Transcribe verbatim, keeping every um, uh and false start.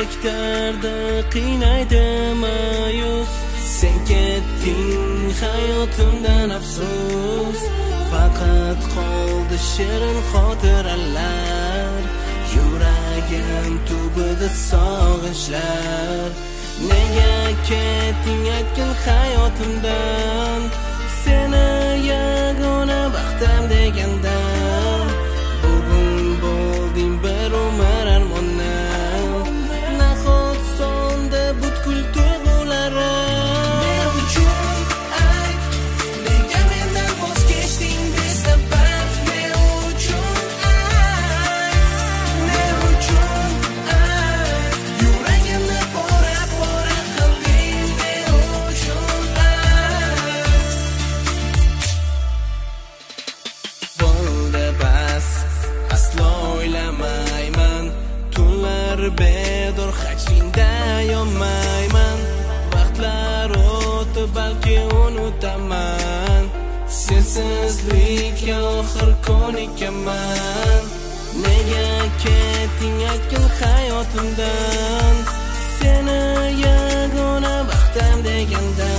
yuraklarda qiynaydi ma'yus. Sen ketding hayotimdan afsus, faqat qoldi shirin xotiralar. Yuragim tubida sog'inchlar. Nega ketding aytgin hayotimdan, seni yagona baxtim degandan. Bugun bo'lding bir umr armondan, nahot sonda butkul tuyg'ularim. Men uchun ayt, nega mendan voz kechding besabab? Men uchun ayt, men uchun ayt, yuragimni pora-pora qilding. Men uchun ayt. Bo'ldi bas, aslo o'ylamayman, tunlar bedor hajringda yonmayman. Vaqtlar o'tib balki unutaman, sensizlikka oxir ko'nikaman. Nega ketding aytgin hayotimdan, seni yagona baxtim degandan.